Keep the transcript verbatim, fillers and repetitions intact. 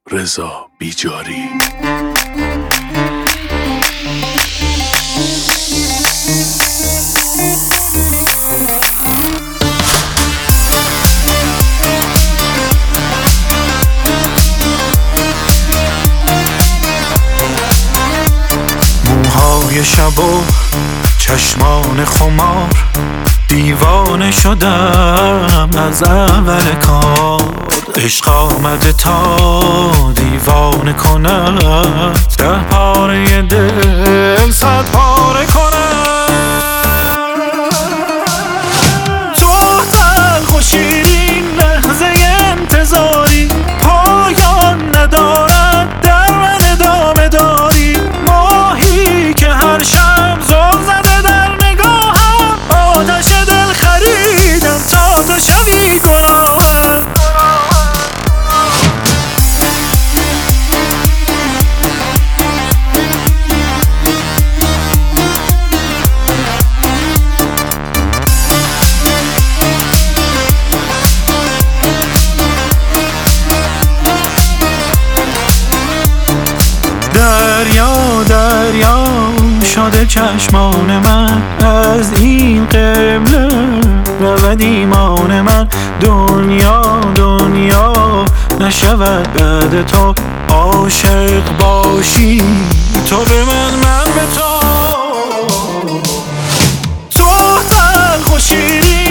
رضا بیجاری. موهای شب و چشمان خمار، دیوانه شدم از اول کار. عشق آمده تا دیوانه کند، ده پاره دل صد پاره کند. تو تلخ و شیرین لحظه انتظاری، پایان ندارد در من ادامه داری. ماهی که هر شب زل زده در نگاهم، آتش دل خریدم تا تو شوی گناهم. دریا دریا شده چشمان من، از این قبله رود ایمان من. دنیا دنیا نشود بعد تو، عاشق باشی تو به من من به تو. تو تلخ و شیرین